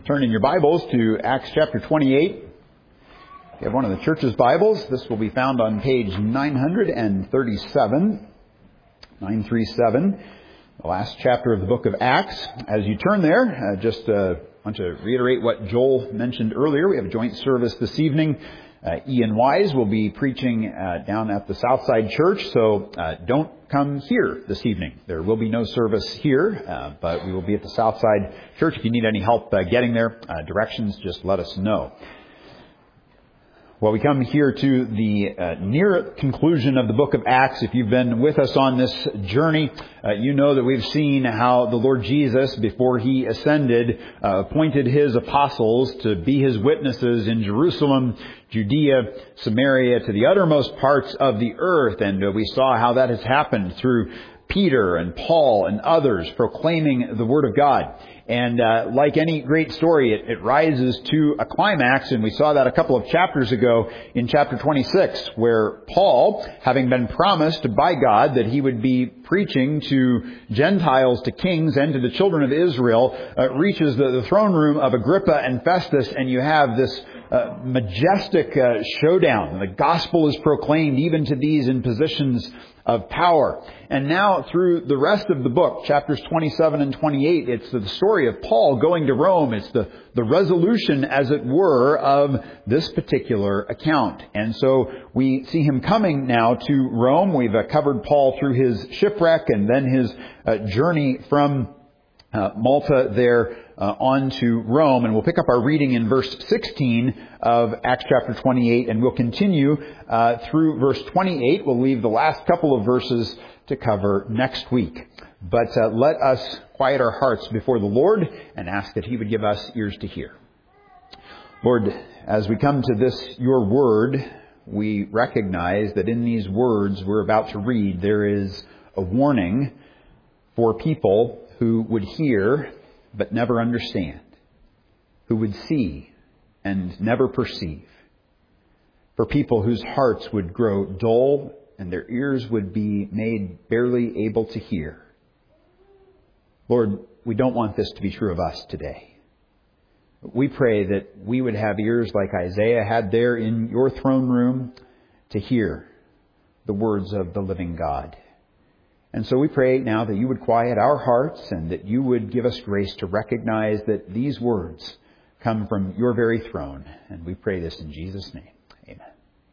Turn in your Bibles to Acts chapter 28. If you have one of the church's Bibles, this will be found on page 937, 937, the last chapter of the book of Acts. As you turn there, just want to reiterate what Joel mentioned earlier. We have a joint service this evening. Ian Wise will be preaching down at the Southside Church, so don't come here this evening. There will be no service here, but we will be at the Southside Church. If you need any help getting there, directions, just let us know. Well, we come here to the near conclusion of the book of Acts. If you've been with us on this journey, you know that we've seen how the Lord Jesus, before He ascended, appointed His apostles to be His witnesses in Jerusalem, Judea, Samaria, to the uttermost parts of the earth. And we saw how that has happened through Peter and Paul and others proclaiming the Word of God. And like any great story, it rises to a climax, and we saw that a couple of chapters ago in chapter 26, where Paul, having been promised by God that he would be preaching to Gentiles, to kings, and to the children of Israel, reaches the throne room of Agrippa and Festus, and you have this majestic showdown. The gospel is proclaimed even to these in positions of power. And now through the rest of the book, chapters 27 and 28, it's the story of Paul going to Rome. It's the resolution, as it were, of this particular account. And so we see him coming now to Rome. We've covered Paul through his shipwreck and then his journey from Malta there on to Rome. And we'll pick up our reading in verse 16 of Acts chapter 28, and we'll continue through verse 28. We'll leave the last couple of verses to cover next week. But let us quiet our hearts before the Lord and ask that He would give us ears to hear. Lord, as we come to this, your word, we recognize that in these words we're about to read, there is a warning for people who would hear but never understand, who would see and never perceive, for people whose hearts would grow dull and their ears would be made barely able to hear. Lord, we don't want this to be true of us today. We pray that we would have ears like Isaiah had there in your throne room to hear the words of the living God. And so we pray now that you would quiet our hearts and that you would give us grace to recognize that these words come from your very throne. And we pray this in Jesus' name. Amen.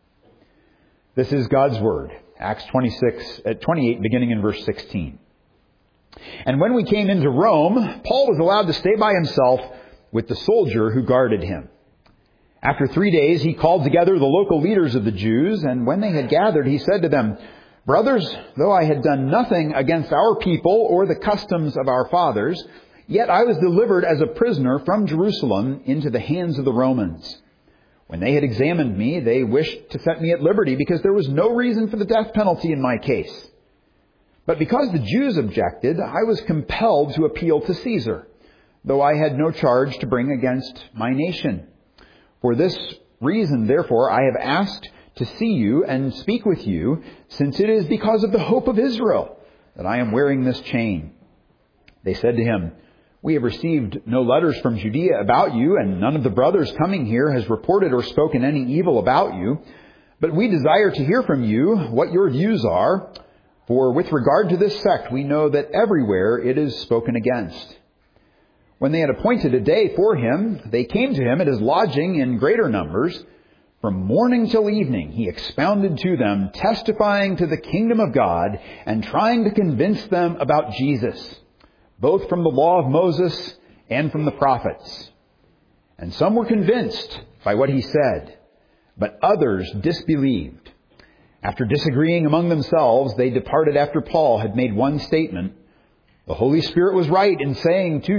This is God's Word. Acts 28, beginning in verse 16. And when we came into Rome, Paul was allowed to stay by himself with the soldier who guarded him. After 3 days, he called together the local leaders of the Jews, and when they had gathered, he said to them, "Brothers, though I had done nothing against our people or the customs of our fathers, yet I was delivered as a prisoner from Jerusalem into the hands of the Romans. When they had examined me, they wished to set me at liberty because there was no reason for the death penalty in my case. But because the Jews objected, I was compelled to appeal to Caesar, though I had no charge to bring against my nation. For this reason, therefore, I have asked to see you and speak with you, since it is because of the hope of Israel that I am wearing this chain." They said to him, "We have received no letters from Judea about you, and none of the brothers coming here has reported or spoken any evil about you. But we desire to hear from you what your views are, for with regard to this sect, we know that everywhere it is spoken against." When they had appointed a day for him, they came to him at his lodging in greater numbers. From morning till evening, he expounded to them, testifying to the kingdom of God and trying to convince them about Jesus, both from the law of Moses and from the prophets. And some were convinced by what he said, but others disbelieved. After disagreeing among themselves, they departed after Paul had made one statement: "The Holy Spirit was right in saying to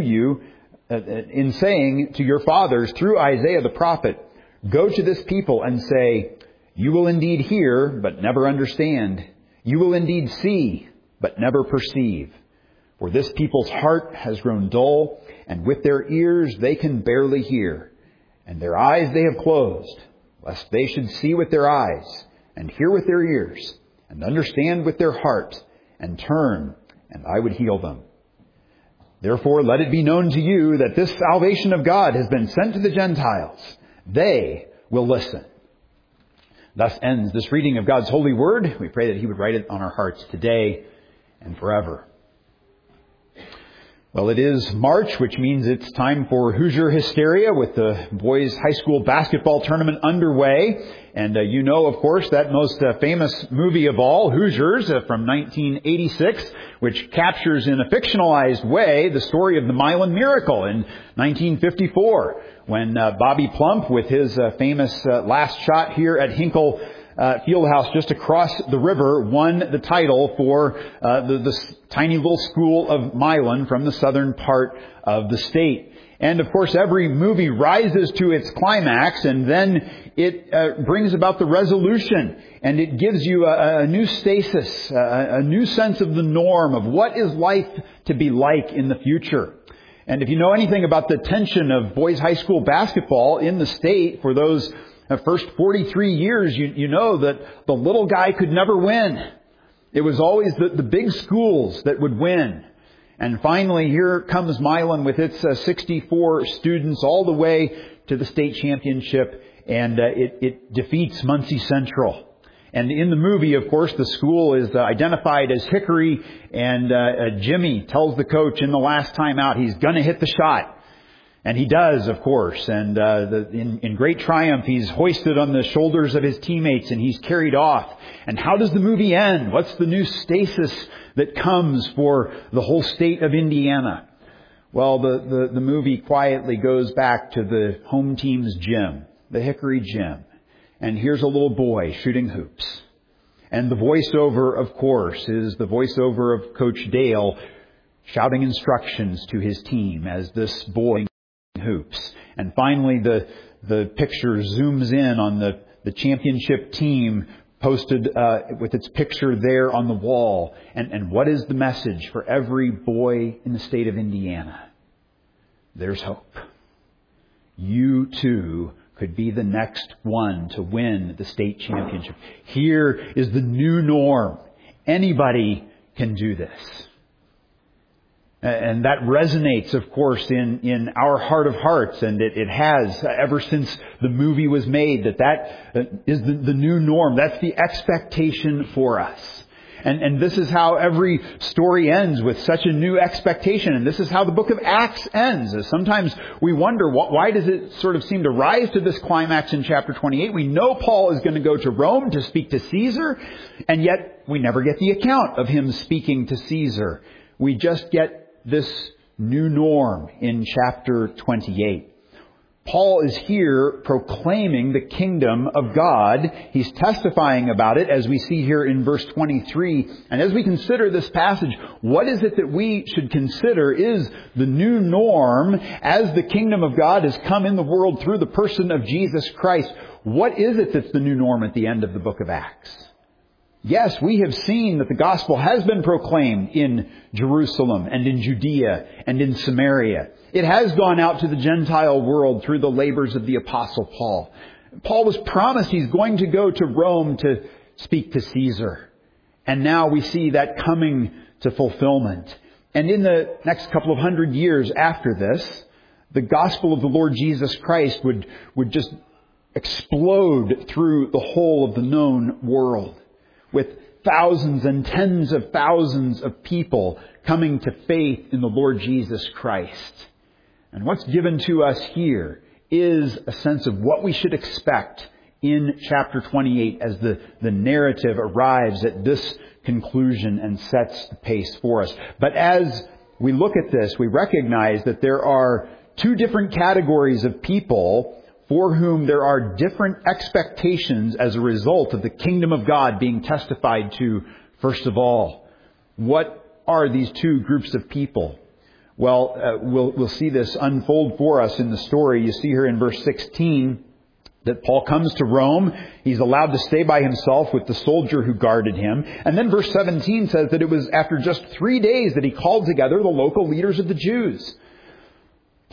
your fathers through Isaiah the prophet, 'Go to this people and say, you will indeed hear, but never understand. You will indeed see, but never perceive. For this people's heart has grown dull, and with their ears they can barely hear. And their eyes they have closed, lest they should see with their eyes, and hear with their ears, and understand with their heart, and turn, and I would heal them.' Therefore, let it be known to you that this salvation of God has been sent to the Gentiles. They will listen. Thus ends this reading of God's holy word. We pray that He would write it on our hearts today and forever. Well, it is March, which means it's time for Hoosier Hysteria with the boys' high school basketball tournament underway. And you know, of course, that most famous movie of all, Hoosiers, from 1986, which captures in a fictionalized way the story of the Milan Miracle in 1954, when Bobby Plump, with his famous last shot here at Hinkle Fieldhouse just across the river, won the title for the tiny little school of Milan from the southern part of the state. And of course, every movie rises to its climax, and then it brings about the resolution, and it gives you a new stasis, a new sense of the norm of what is life to be like in the future. And if you know anything about the tension of boys' high school basketball in the state for those first 43 years, you know that the little guy could never win. It was always the big schools that would win. And finally, here comes Milan with its 64 students all the way to the state championship, and it defeats Muncie Central. And in the movie, of course, the school is identified as Hickory, and Jimmy tells the coach in the last time out he's going to hit the shot. And he does, of course. And in great triumph, he's hoisted on the shoulders of his teammates and he's carried off. And how does the movie end? What's the new stasis that comes for the whole state of Indiana? Well, the movie quietly goes back to the home team's gym, the Hickory gym. And here's a little boy shooting hoops. And the voiceover, of course, is the voiceover of Coach Dale shouting instructions to his team as this boy hoops. And finally, the picture zooms in on the championship team posted with its picture there on the wall. And what is the message for every boy in the state of Indiana? There's hope. You too could be the next one to win the state championship. Here is the new norm. Anybody can do this. And that resonates, of course, in our heart of hearts, and it has ever since the movie was made, that is the new norm. That's the expectation for us. And this is how every story ends, with such a new expectation. And this is how the book of Acts ends. Sometimes we wonder, why does it sort of seem to rise to this climax in chapter 28? We know Paul is going to go to Rome to speak to Caesar, and yet we never get the account of him speaking to Caesar. We just get this new norm in chapter 28. Paul is here proclaiming the kingdom of God. He's testifying about it, as we see here in verse 23. And as we consider this passage, what is it that we should consider is the new norm as the kingdom of God has come in the world through the person of Jesus Christ? What is it that's the new norm at the end of the book of Acts? Yes, we have seen that the gospel has been proclaimed in Jerusalem and in Judea and in Samaria. It has gone out to the Gentile world through the labors of the Apostle Paul. Paul was promised he's going to go to Rome to speak to Caesar. And now we see that coming to fulfillment. And in the next couple of hundred years after this, the gospel of the Lord Jesus Christ would just explode through the whole of the known world, with thousands and tens of thousands of people coming to faith in the Lord Jesus Christ. And what's given to us here is a sense of what we should expect in chapter 28 as the narrative arrives at this conclusion and sets the pace for us. But as we look at this, we recognize that there are two different categories of people for whom there are different expectations as a result of the kingdom of God being testified to, first of all. What are these two groups of people? Well, we'll see this unfold for us in the story. You see here in verse 16 that Paul comes to Rome. He's allowed to stay by himself with the soldier who guarded him. And then verse 17 says that it was after just 3 days that he called together the local leaders of the Jews.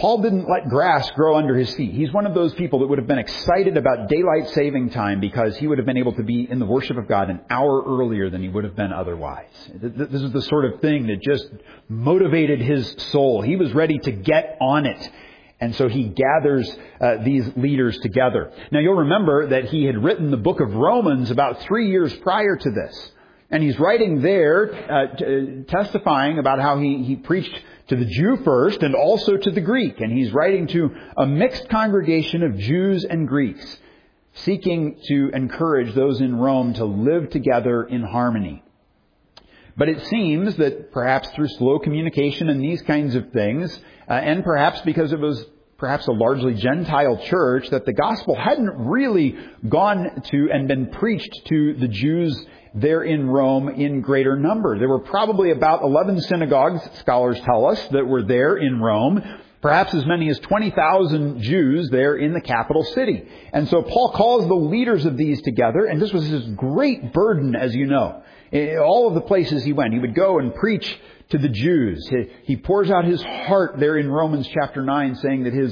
Paul didn't let grass grow under his feet. He's one of those people that would have been excited about daylight saving time because he would have been able to be in the worship of God an hour earlier than he would have been otherwise. This is the sort of thing that just motivated his soul. He was ready to get on it. And so he gathers these leaders together. Now you'll remember that he had written the book of Romans about 3 years prior to this. And he's writing there, testifying about how he preached to the Jew first and also to the Greek. And he's writing to a mixed congregation of Jews and Greeks, seeking to encourage those in Rome to live together in harmony. But it seems that perhaps through slow communication and these kinds of things, and perhaps because it was perhaps a largely Gentile church, that the gospel hadn't really gone to and been preached to the Jews there in Rome in greater number. There were probably about 11 synagogues, scholars tell us, that were there in Rome. Perhaps as many as 20,000 Jews there in the capital city. And so Paul calls the leaders of these together, and this was his great burden, as you know. In all of the places he went, he would go and preach to the Jews. He pours out his heart there in Romans chapter 9, saying that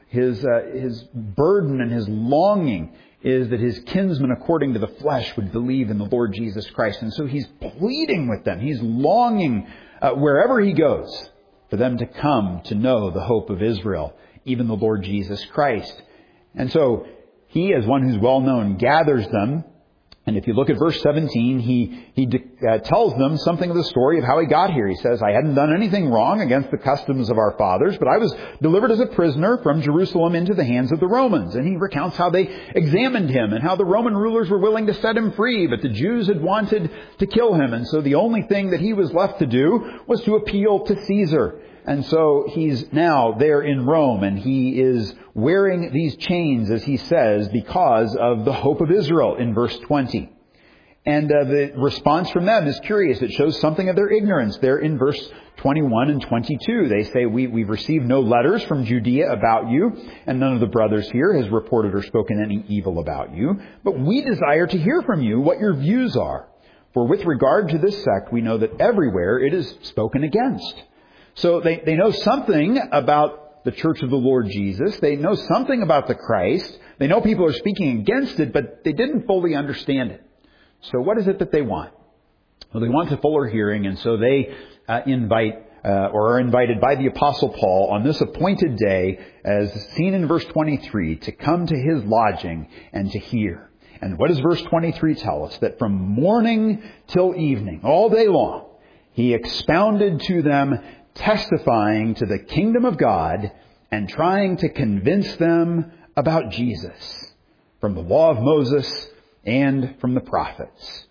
his burden and his longing is that his kinsmen according to the flesh would believe in the Lord Jesus Christ. And so he's pleading with them. He's longing wherever he goes for them to come to know the hope of Israel, even the Lord Jesus Christ. And so he, as one who's well known, gathers them. And if you look at verse 17, he tells them something of the story of how he got here. He says, I hadn't done anything wrong against the customs of our fathers, but I was delivered as a prisoner from Jerusalem into the hands of the Romans. And he recounts how they examined him and how the Roman rulers were willing to set him free, but the Jews had wanted to kill him. And so the only thing that he was left to do was to appeal to Caesar. And so he's now there in Rome, and he is wearing these chains, as he says, because of the hope of Israel in verse 20. And the response from them is curious. It shows something of their ignorance there in verse 21 and 22. They say, we've received no letters from Judea about you, and none of the brothers here has reported or spoken any evil about you. But we desire to hear from you what your views are. For with regard to this sect, we know that everywhere it is spoken against. So they know something about the Church of the Lord Jesus. They know something about the Christ. They know people are speaking against it, but they didn't fully understand it. So what is it that they want? Well, they want a fuller hearing, and so they invite or are invited by the Apostle Paul on this appointed day, as seen in verse 23, to come to his lodging and to hear. And what does verse 23 tell us? That from morning till evening, all day long, he expounded to them, testifying to the kingdom of God and trying to convince them about Jesus from the law of Moses and from the prophets.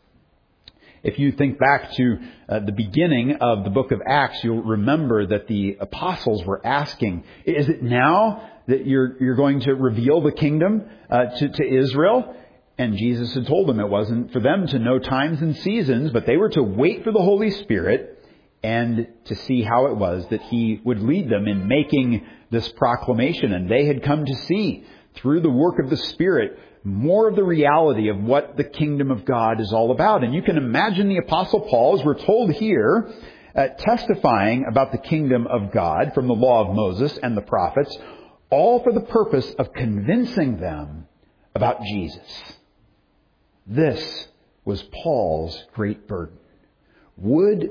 If you think back to the beginning of the book of Acts, you'll remember that the apostles were asking, is it now that you're going to reveal the kingdom to Israel? And Jesus had told them it wasn't for them to know times and seasons, but they were to wait for the Holy Spirit and to see how it was that he would lead them in making this proclamation. And they had come to see, through the work of the Spirit, more of the reality of what the kingdom of God is all about. And you can imagine the Apostle Paul, as we're told here, testifying about the kingdom of God from the law of Moses and the prophets, all for the purpose of convincing them about Jesus. This was Paul's great burden. Would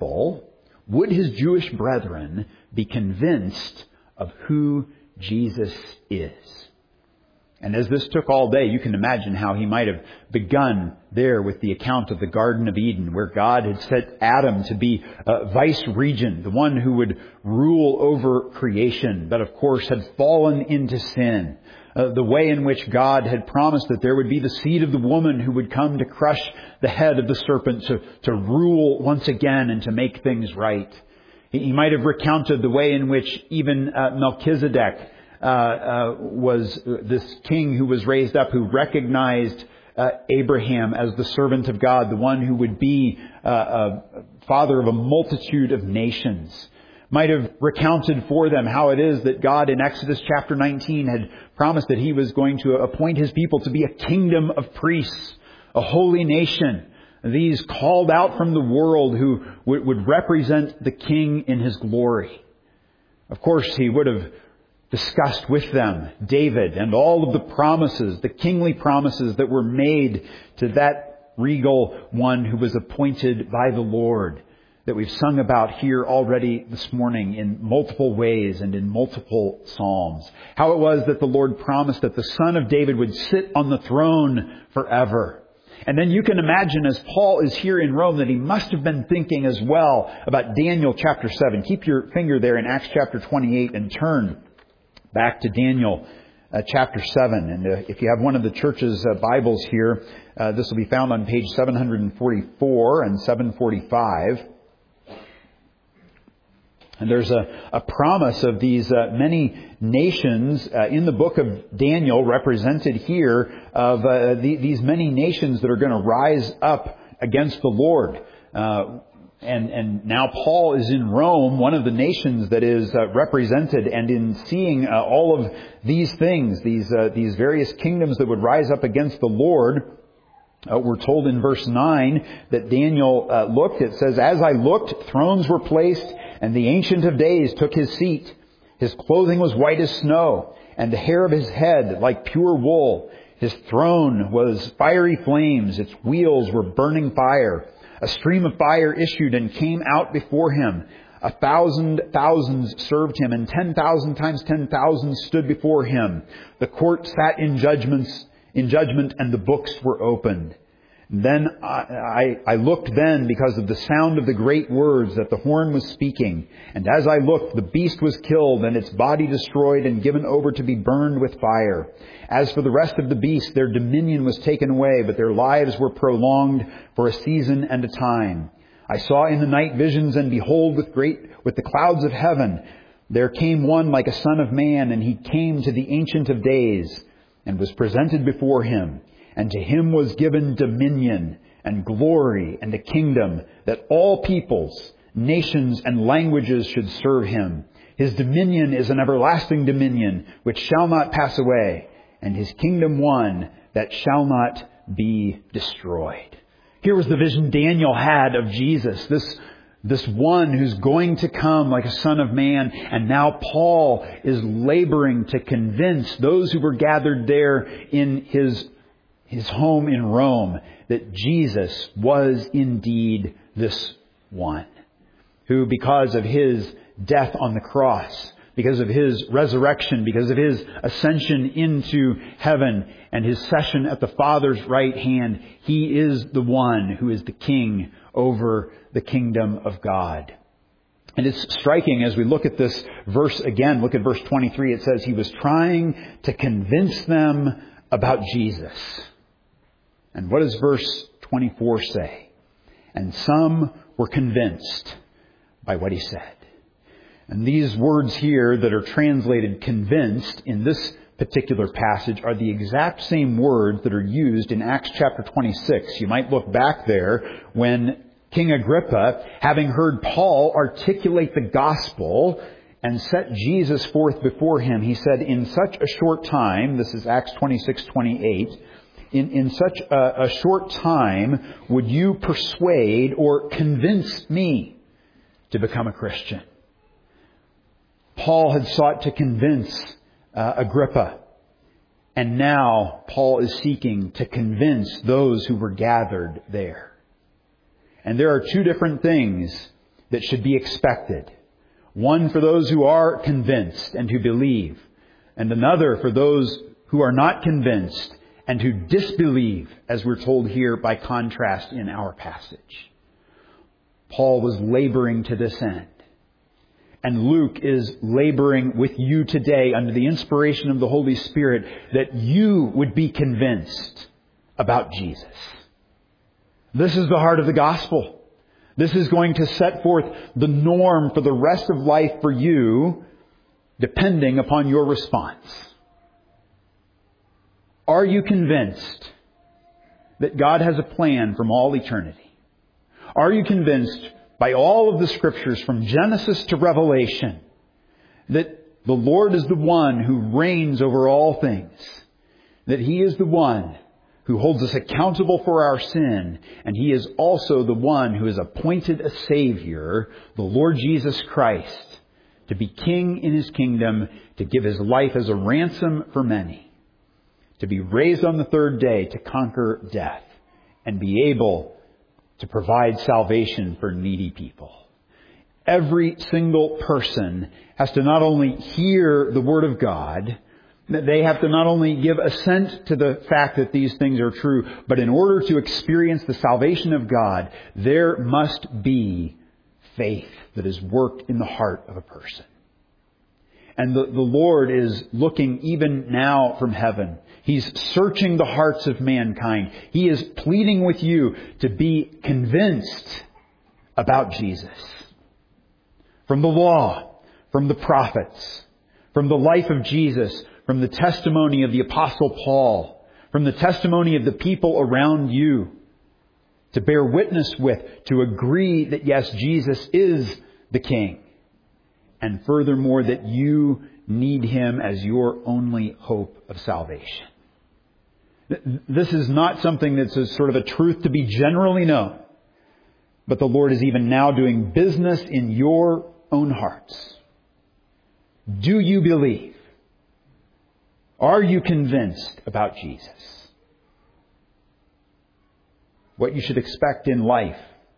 his Jewish brethren be convinced of who Jesus is? And as this took all day, you can imagine how he might have begun there with the account of the Garden of Eden, where God had set Adam to be vice-regent, the one who would rule over creation, but of course had fallen into sin. The way in which God had promised that there would be the seed of the woman who would come to crush the head of the serpent, to rule once again and to make things right. He might have recounted the way in which even Melchizedek was this king who was raised up, who recognized Abraham as the servant of God, the one who would be father of a multitude of nations. Might have recounted for them how it is that God in Exodus chapter 19 had promised that he was going to appoint his people to be a kingdom of priests, a holy nation. These called out from the world who would represent the King in his glory. Of course, he would have discussed with them David and all of the promises, the kingly promises that were made to that regal one who was appointed by the Lord, that we've sung about here already this morning in multiple ways and in multiple psalms. How it was that the Lord promised that the Son of David would sit on the throne forever. And then you can imagine, as Paul is here in Rome, that he must have been thinking as well about Daniel chapter 7. Keep your finger there in Acts chapter 28 and turn back to Daniel chapter 7. And if you have one of the church's Bibles here, this will be found on page 744 and 745. And there's a promise of these many nations in the book of Daniel, represented here, of these many nations that are going to rise up against the Lord. And now Paul is in Rome, one of the nations that is represented, and in seeing all of these things, these various kingdoms that would rise up against the Lord, we're told in verse 9 that Daniel looked. It says, "As I looked, thrones were placed, and the Ancient of Days took his seat. His clothing was white as snow, and the hair of his head like pure wool. His throne was fiery flames. Its wheels were burning fire. A stream of fire issued and came out before him. 1,000 thousands served him, and 10,000 times 10,000 stood before him. The court sat in judgment, and the books were opened. Then I looked then because of the sound of the great words that the horn was speaking. And as I looked, the beast was killed and its body destroyed and given over to be burned with fire. As for the rest of the beasts, their dominion was taken away, but their lives were prolonged for a season and a time. I saw in the night visions, and behold, with the clouds of heaven, there came one like a son of man, and he came to the Ancient of Days and was presented before him. And to him was given dominion and glory and a kingdom, that all peoples, nations, and languages should serve him. His dominion is an everlasting dominion which shall not pass away, and his kingdom one that shall not be destroyed." Here was the vision Daniel had of Jesus, this one who's going to come like a son of man. And now Paul is laboring to convince those who were gathered there in his home in Rome that Jesus was indeed this one who, because of his death on the cross, because of his resurrection, because of his ascension into heaven and his session at the Father's right hand, he is the one who is the king over the kingdom of God. And it's striking as we look at this verse again. Look at verse 23. It says he was trying to convince them about Jesus. And what does verse 24 say? And some were convinced by what he said. And these words here that are translated convinced in this particular passage are the exact same words that are used in Acts chapter 26. You might look back there when King Agrippa, having heard Paul articulate the gospel and set Jesus forth before him, he said, in such a short time, this is Acts 26:28, in such a short time would you persuade or convince me to become a Christian? Paul had sought to convince Agrippa. And now Paul is seeking to convince those who were gathered there. And there are two different things that should be expected. One for those who are convinced and who believe, and another for those who are not convinced and who disbelieve, as we're told here by contrast in our passage. Paul was laboring to this end. And Luke is laboring with you today under the inspiration of the Holy Spirit that you would be convinced about Jesus. This is the heart of the gospel. This is going to set forth the norm for the rest of life for you, depending upon your response. Are you convinced that God has a plan from all eternity? Are you convinced by all of the Scriptures from Genesis to Revelation that the Lord is the one who reigns over all things, that He is the one who holds us accountable for our sin, and He is also the one who has appointed a Savior, the Lord Jesus Christ, to be king in his kingdom, to give his life as a ransom for many, to be raised on the third day to conquer death, and be able to provide salvation for needy people. Every single person has to not only hear the Word of God, they have to not only give assent to the fact that these things are true, but in order to experience the salvation of God, there must be faith that is worked in the heart of a person. And the Lord is looking even now from heaven. He's searching the hearts of mankind. He is pleading with you to be convinced about Jesus. From the law, from the prophets, from the life of Jesus, from the testimony of the Apostle Paul, from the testimony of the people around you, to bear witness with, to agree that yes, Jesus is the King. And furthermore, that you need Him as your only hope of salvation. This is not something that's a sort of a truth to be generally known. But the Lord is even now doing business in your own hearts. Do you believe? Are you convinced about Jesus? What you should expect in life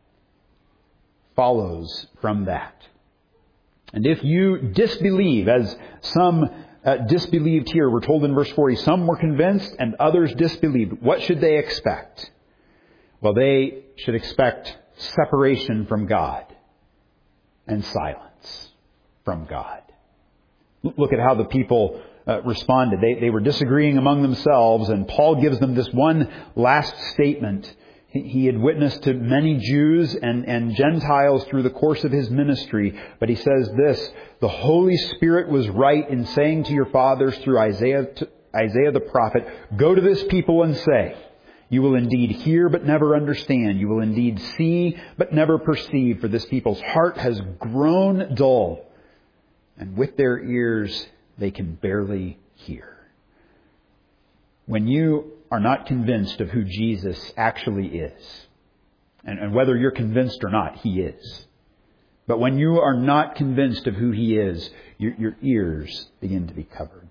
follows from that. And if you disbelieve, as some disbelieved here, we're told in verse 40, some were convinced and others disbelieved. What should they expect? Well, they should expect separation from God and silence from God. Look at how the people responded. They were disagreeing among themselves, and Paul gives them this one last statement. He had witnessed to many Jews and Gentiles through the course of his ministry, but he says this, the Holy Spirit was right in saying to your fathers through Isaiah the prophet, go to this people and say, you will indeed hear but never understand. You will indeed see but never perceive, for this people's heart has grown dull, and with their ears they can barely hear. When you are not convinced of who Jesus actually is, and whether you're convinced or not, He is. But when you are not convinced of who He is, your ears begin to be covered,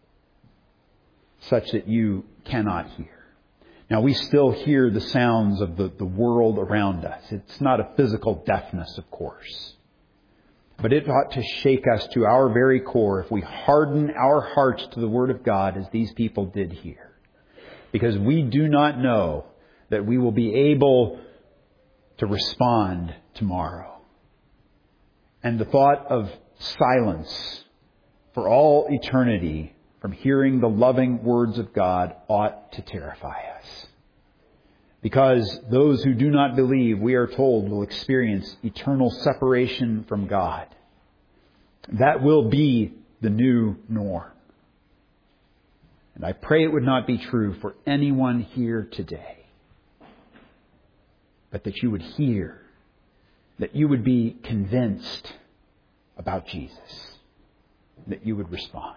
such that you cannot hear. Now, we still hear the sounds of the world around us. It's not a physical deafness, of course. But it ought to shake us to our very core if we harden our hearts to the Word of God as these people did here. Because we do not know that we will be able to respond tomorrow. And the thought of silence for all eternity from hearing the loving words of God ought to terrify us. Because those who do not believe, we are told, will experience eternal separation from God. That will be the new norm. And I pray it would not be true for anyone here today. But that you would hear, that you would be convinced about Jesus, that you would respond.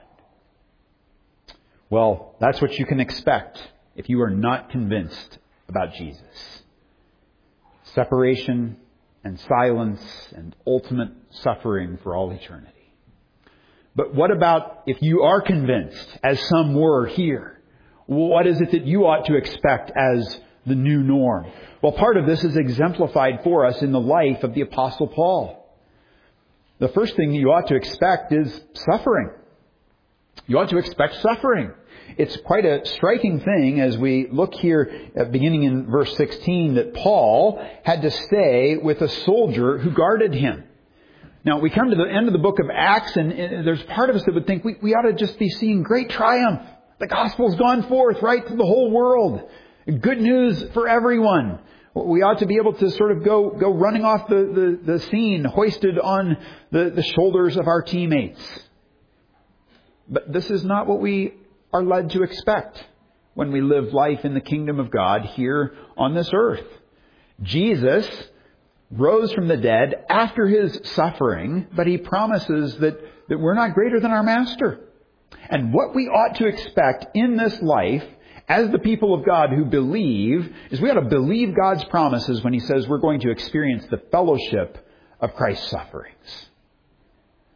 Well, that's what you can expect if you are not convinced about Jesus. Separation and silence and ultimate suffering for all eternity. But what about if you are convinced, as some were here? What is it that you ought to expect as the new norm? Well, part of this is exemplified for us in the life of the Apostle Paul. The first thing you ought to expect is suffering. You ought to expect suffering. It's quite a striking thing as we look here, beginning in verse 16, that Paul had to stay with a soldier who guarded him. Now, we come to the end of the book of Acts, and there's part of us that would think we ought to just be seeing great triumph. The gospel's gone forth right to the whole world. Good news for everyone. We ought to be able to sort of go running off the scene, hoisted on the shoulders of our teammates. But this is not what we are led to expect when we live life in the kingdom of God here on this earth. Jesus rose from the dead after His suffering, but He promises that we're not greater than our Master. And what we ought to expect in this life as the people of God who believe is we ought to believe God's promises when He says we're going to experience the fellowship of Christ's sufferings.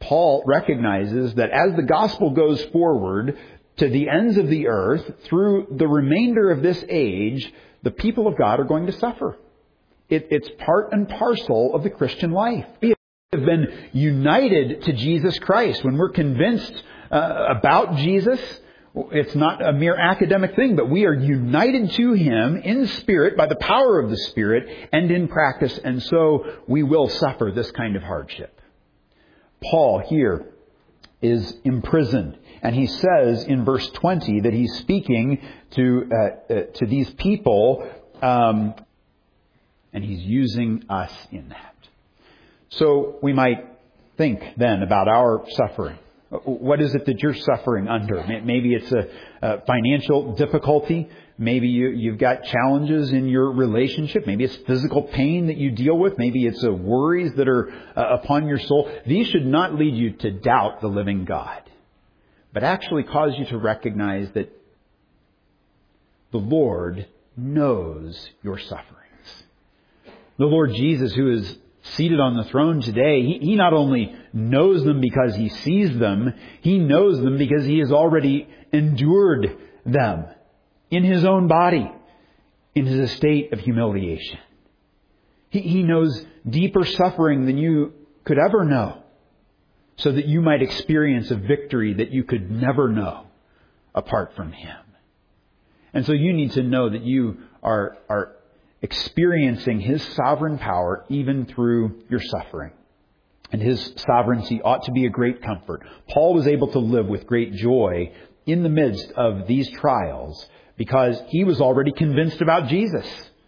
Paul recognizes that as the gospel goes forward to the ends of the earth, through the remainder of this age, the people of God are going to suffer. It's part and parcel of the Christian life. We have been united to Jesus Christ. When we're convinced about Jesus, it's not a mere academic thing, but we are united to Him in spirit by the power of the Spirit and in practice, and so we will suffer this kind of hardship. Paul here is imprisoned, and he says in verse 20 that he's speaking to these people, and he's using us in that. So we might think then about our suffering. What is it that you're suffering under? Maybe it's a financial difficulty. Maybe you've got challenges in your relationship. Maybe it's physical pain that you deal with. Maybe it's worries that are upon your soul. These should not lead you to doubt the living God, but actually cause you to recognize that the Lord knows your sufferings. The Lord Jesus, who is seated on the throne today, He not only knows them because He sees them, He knows them because He has already endured them in His own body, in His estate of humiliation. He knows deeper suffering than you could ever know, so that you might experience a victory that you could never know apart from Him. And so you need to know that you are experiencing His sovereign power even through your suffering. And His sovereignty ought to be a great comfort. Paul was able to live with great joy in the midst of these trials because he was already convinced about Jesus.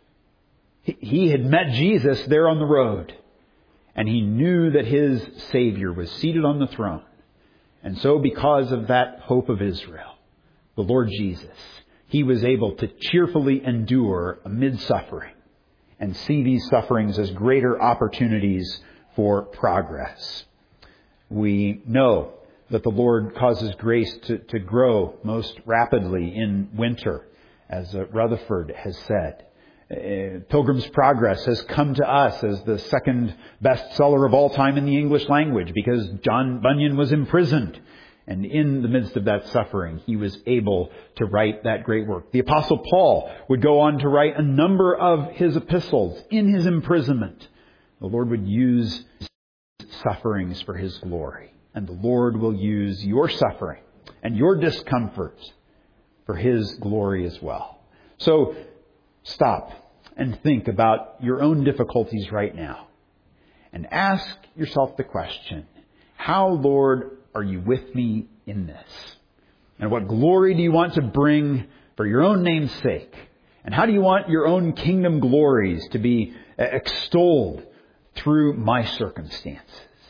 He had met Jesus there on the road, and he knew that his Savior was seated on the throne. And so because of that hope of Israel, the Lord Jesus, he was able to cheerfully endure amid suffering and see these sufferings as greater opportunities for progress. We know that the Lord causes grace to grow most rapidly in winter, as Rutherford has said. Pilgrim's Progress has come to us as the second bestseller of all time in the English language because John Bunyan was imprisoned. And in the midst of that suffering, he was able to write that great work. The Apostle Paul would go on to write a number of his epistles in his imprisonment. The Lord would use sufferings for His glory. And the Lord will use your suffering and your discomfort for His glory as well. So stop and think about your own difficulties right now. And ask yourself the question, how, Lord, are you with me in this? And what glory do you want to bring for your own name's sake? And how do you want your own kingdom glories to be extolled through my circumstances?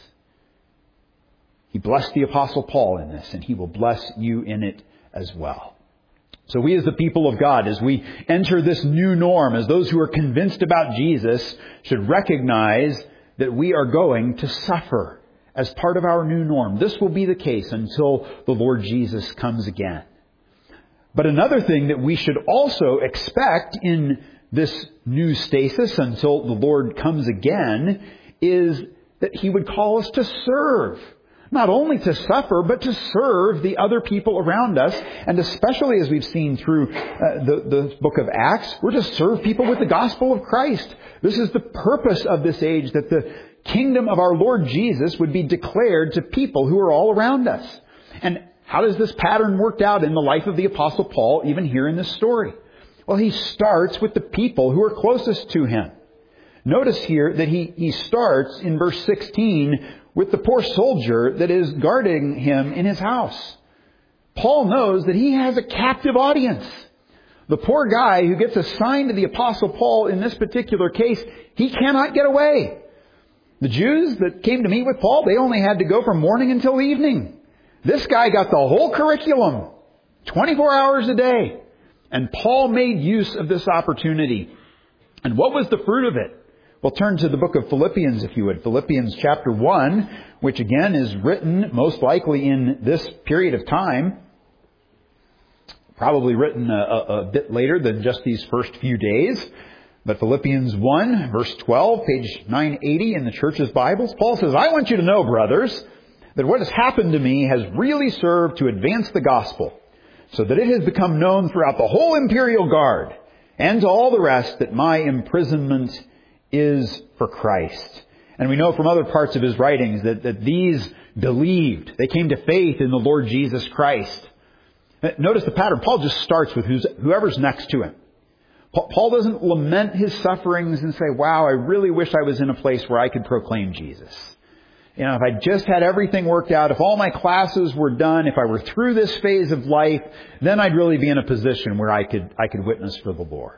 He blessed the Apostle Paul in this, and He will bless you in it as well. So we as the people of God, as we enter this new norm, as those who are convinced about Jesus, should recognize that we are going to suffer as part of our new norm. This will be the case until the Lord Jesus comes again. But another thing that we should also expect in this new stasis until the Lord comes again is that He would call us to serve. Not only to suffer, but to serve the other people around us. And especially as we've seen through the book of Acts, we're to serve people with the gospel of Christ. This is the purpose of this age, that the kingdom of our Lord Jesus would be declared to people who are all around us. And how does this pattern work out in the life of the Apostle Paul, even here in this story? Well, he starts with the people who are closest to him. Notice here that he starts in verse 16 with the poor soldier that is guarding him in his house. Paul knows that he has a captive audience. The poor guy who gets assigned to the Apostle Paul in this particular case, he cannot get away. The Jews that came to meet with Paul, they only had to go from morning until evening. This guy got the whole curriculum, 24 hours a day. And Paul made use of this opportunity. And what was the fruit of it? Well, turn to the book of Philippians, if you would. Philippians chapter 1, which again is written most likely in this period of time. Probably written a bit later than just these first few days. But Philippians 1, verse 12, page 980 in the church's Bibles, Paul says, I want you to know, brothers, that what has happened to me has really served to advance the gospel, so that it has become known throughout the whole imperial guard and to all the rest that my imprisonment is for Christ. And we know from other parts of his writings that these believed. They came to faith in the Lord Jesus Christ. Notice the pattern. Paul just starts with whoever's next to him. Paul doesn't lament his sufferings and say, wow, I really wish I was in a place where I could proclaim Jesus. You know, if I just had everything worked out, if all my classes were done, if I were through this phase of life, then I'd really be in a position where I could witness for the Lord.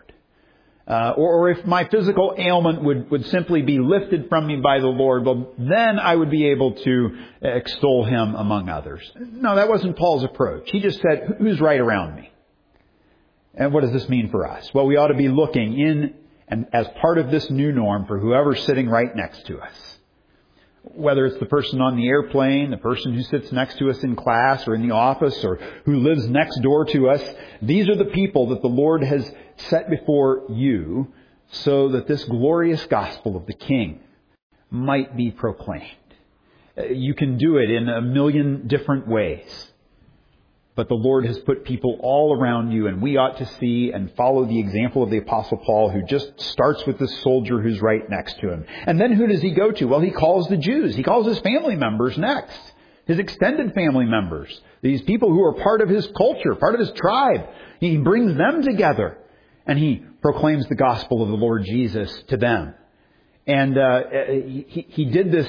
Or if my physical ailment would simply be lifted from me by the Lord, well, then I would be able to extol Him among others. No, that wasn't Paul's approach. He just said, who's right around me? And what does this mean for us? Well, we ought to be looking in and as part of this new norm for whoever's sitting right next to us. Whether it's the person on the airplane, the person who sits next to us in class or in the office, or who lives next door to us, these are the people that the Lord has set before you so that this glorious gospel of the King might be proclaimed. You can do it in a million different ways. But the Lord has put people all around you, and we ought to see and follow the example of the Apostle Paul, who just starts with this soldier who's right next to him. And then who does he go to? Well, he calls the Jews. He calls his family members next. His extended family members. These people who are part of his culture, part of his tribe. He brings them together, and he proclaims the gospel of the Lord Jesus to them. And he did this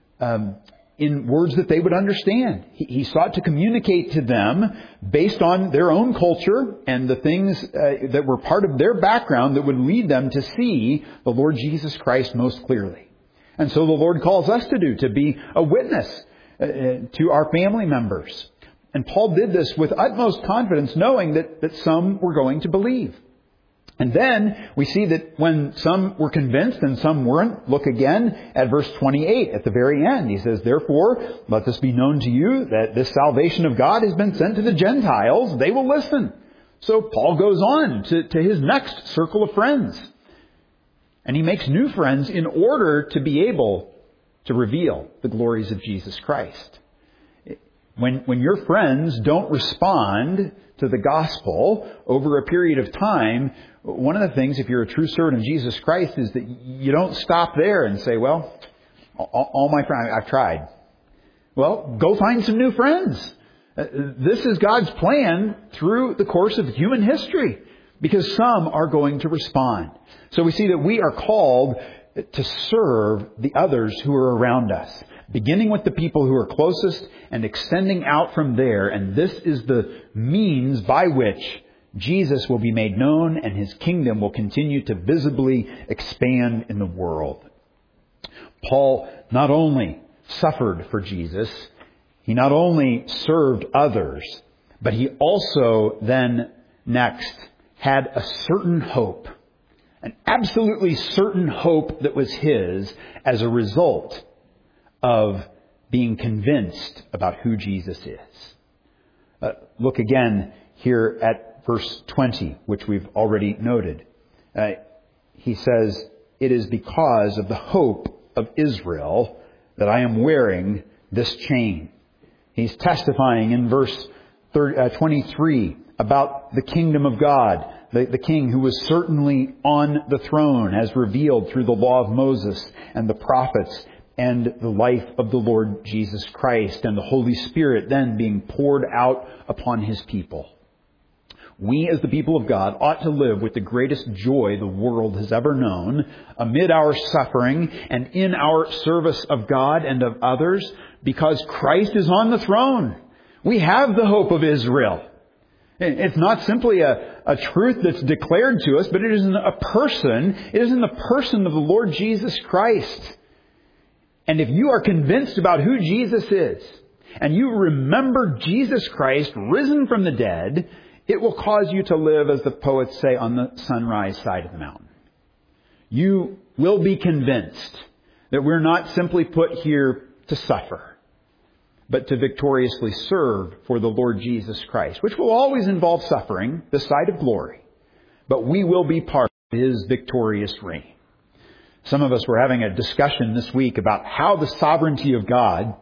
in words that they would understand. He sought to communicate to them based on their own culture and the things that were part of their background that would lead them to see the Lord Jesus Christ most clearly. And so the Lord calls us to be a witness to our family members. And Paul did this with utmost confidence, knowing that some were going to believe. And then we see that when some were convinced and some weren't, look again at verse 28 at the very end. He says, therefore, let this be known to you that this salvation of God has been sent to the Gentiles. They will listen. So Paul goes on to his next circle of friends. And he makes new friends in order to be able to reveal the glories of Jesus Christ. When your friends don't respond to the gospel over a period of time, one of the things, if you're a true servant of Jesus Christ, is that you don't stop there and say, well, all my friends, I've tried. Well, go find some new friends. This is God's plan through the course of human history, because some are going to respond. So we see that we are called to serve the others who are around us, beginning with the people who are closest and extending out from there. And this is the means by which Jesus will be made known and His kingdom will continue to visibly expand in the world. Paul not only suffered for Jesus, he not only served others, but he also then next had a certain hope, an absolutely certain hope that was his as a result of being convinced about who Jesus is. Look again here at verse 20, which we've already noted. He says, it is because of the hope of Israel that I am wearing this chain. He's testifying in verse 23 about the kingdom of God, the king who was certainly on the throne as revealed through the law of Moses and the prophets, and the life of the Lord Jesus Christ, and the Holy Spirit then being poured out upon His people. We as the people of God ought to live with the greatest joy the world has ever known amid our suffering and in our service of God and of others, because Christ is on the throne. We have the hope of Israel. It's not simply a truth that's declared to us, but it is in a person. It is in the person of the Lord Jesus Christ. And if you are convinced about who Jesus is, and you remember Jesus Christ risen from the dead, it will cause you to live, as the poets say, on the sunrise side of the mountain. You will be convinced that we're not simply put here to suffer, but to victoriously serve for the Lord Jesus Christ, which will always involve suffering, the side of glory. But we will be part of His victorious reign. Some of us were having a discussion this week about how the sovereignty of God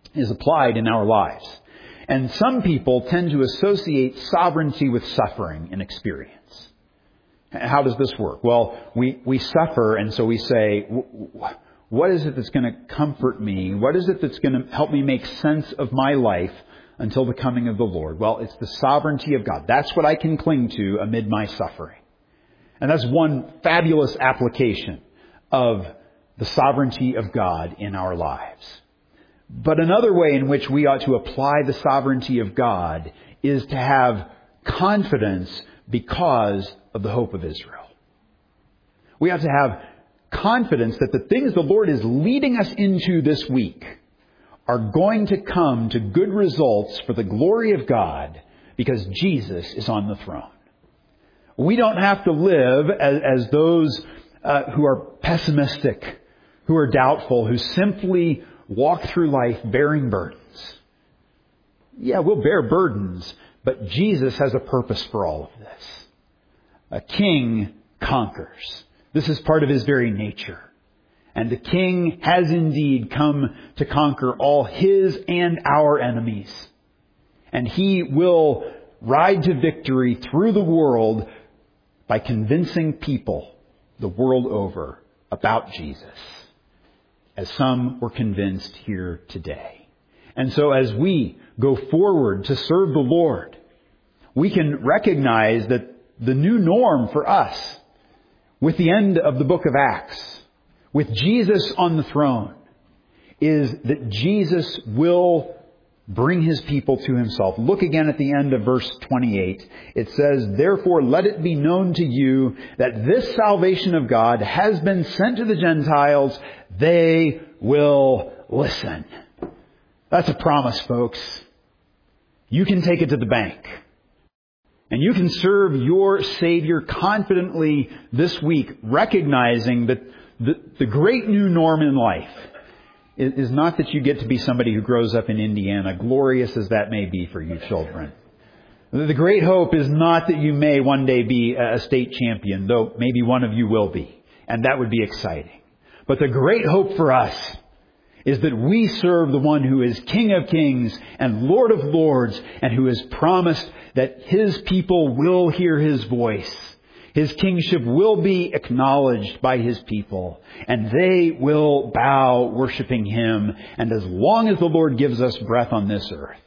is applied in our lives. And some people tend to associate sovereignty with suffering and experience. How does this work? Well, we suffer, and so we say, what is it that's going to comfort me? What is it that's going to help me make sense of my life until the coming of the Lord? Well, it's the sovereignty of God. That's what I can cling to amid my suffering. And that's one fabulous application of the sovereignty of God in our lives. But another way in which we ought to apply the sovereignty of God is to have confidence because of the hope of Israel. We ought to have confidence that the things the Lord is leading us into this week are going to come to good results for the glory of God because Jesus is on the throne. We don't have to live as those who are pessimistic, who are doubtful, who simply walk through life bearing burdens. Yeah, we'll bear burdens, but Jesus has a purpose for all of this. A king conquers. This is part of his very nature. And the king has indeed come to conquer all his and our enemies. And he will ride to victory through the world by convincing people the world over about Jesus, as some were convinced here today. And so as we go forward to serve the Lord, we can recognize that the new norm for us, with the end of the book of Acts, with Jesus on the throne, is that Jesus will bring his people to himself. Look again at the end of verse 28. It says, "Therefore let it be known to you that this salvation of God has been sent to the Gentiles. They will listen." That's a promise, folks. You can take it to the bank. And you can serve your Savior confidently this week, recognizing that the great new norm in life is not that you get to be somebody who grows up in Indiana, glorious as that may be for you children. The great hope is not that you may one day be a state champion, though maybe one of you will be, and that would be exciting. But the great hope for us is that we serve the one who is King of Kings and Lord of Lords, and who has promised that his people will hear his voice. His kingship will be acknowledged by his people, and they will bow worshiping him. And as long as the Lord gives us breath on this earth,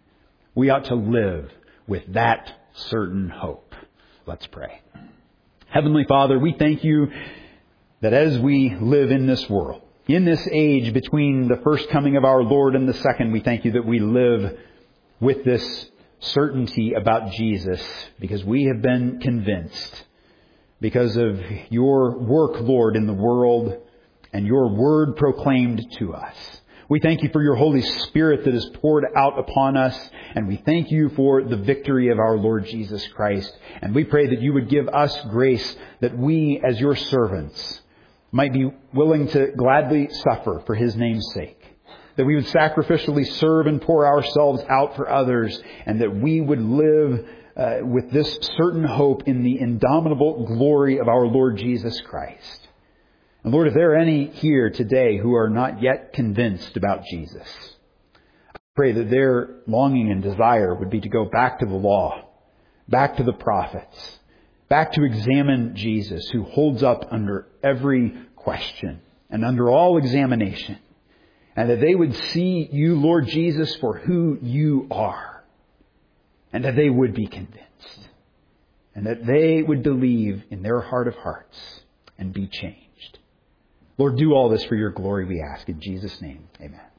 we ought to live with that certain hope. Let's pray. Heavenly Father, we thank you that as we live in this world, in this age between the first coming of our Lord and the second, we thank you that we live with this certainty about Jesus, because we have been convinced because of your work, Lord, in the world and your word proclaimed to us. We thank you for your Holy Spirit that is poured out upon us, and we thank you for the victory of our Lord Jesus Christ. And we pray that you would give us grace that we, as your servants, might be willing to gladly suffer for his name's sake, that we would sacrificially serve and pour ourselves out for others, and that we would live with this certain hope in the indomitable glory of our Lord Jesus Christ. And Lord, if there are any here today who are not yet convinced about Jesus, I pray that their longing and desire would be to go back to the law, back to the prophets, back to examine Jesus, who holds up under every question and under all examination, and that they would see you, Lord Jesus, for who you are. And that they would be convinced. And that they would believe in their heart of hearts and be changed. Lord, do all this for your glory, we ask. In Jesus' name, amen.